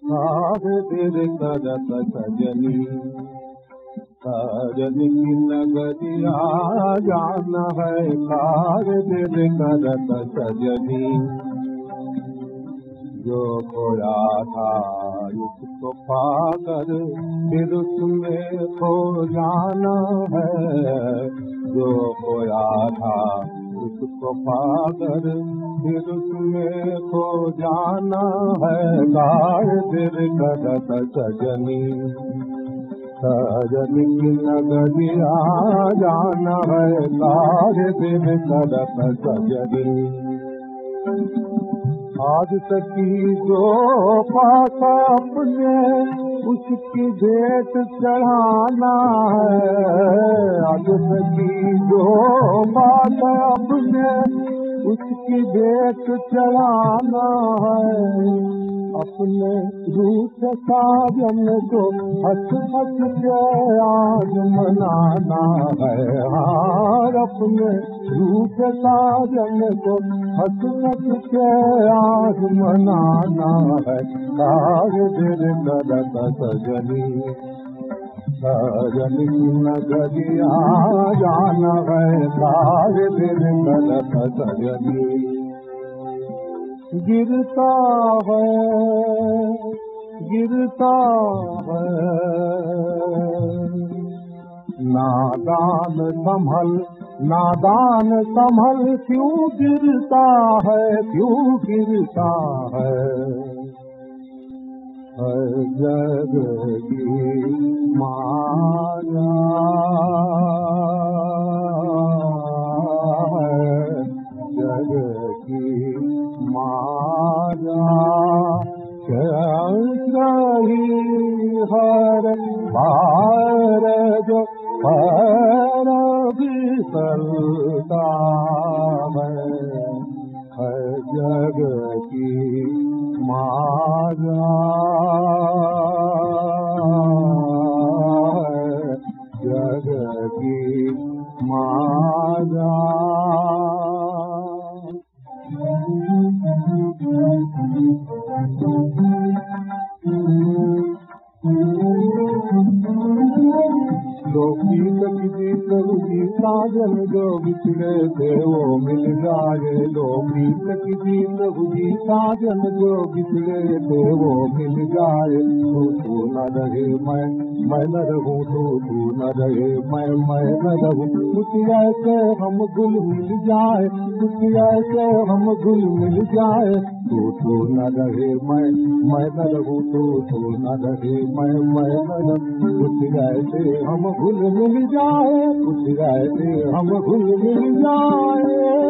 सारे दिल करत सजनी, साजन की नगरिया जाना है, सारे दिल करत सजनी। जो खोया था उसको पाकर फिर उसमें खो जाना है, जो खोया था उसको पाकर फिर उसमें खो जाना है। सारे दिल करत सजनी, सजनी की नगरिया जाना है, सारे दिल करत सजनी। आज तकी जो पासा अपने उसकी भेंट चढ़ाना है, आज तकी जो पासा अपने उसकी भेंट चढ़ाना है। अपने रूप साजन को हंस हंस के आज मनाना है, हार अपने रूप साजन को हंस हंस के आज मनाना है। सारे दिल करत सजनी, सजनी की नगरिया जाना है, सारे दिल करत सजनी। गिरता है, गिरता है, नादान संभल, नादान संभल क्यों गिरता है, क्यों गिरता है। जग की माया है, जग की माया रही हर बार जो पर फिसलता है, जग की माया है, जग की माया। जो पीत किसी कभी साजन जो बिछड़े थे वो मिल जाए, जो पीत किसी कभी साजन जो बिछड़े थे वो मिल जाए। तू न रहे मैं न रहूं, तू न रहे मैं न रहूं, कुछ ऐसे हम गुल मिल जाए, कुछ ऐसे हम गुल मिल जाए। तू न रहे मैं न रहूं, तू न रहे मैं न रहूं, कुछ ऐसे हम गुल मिल जाए, कुछ ऐसे हम गुल मिल जाए।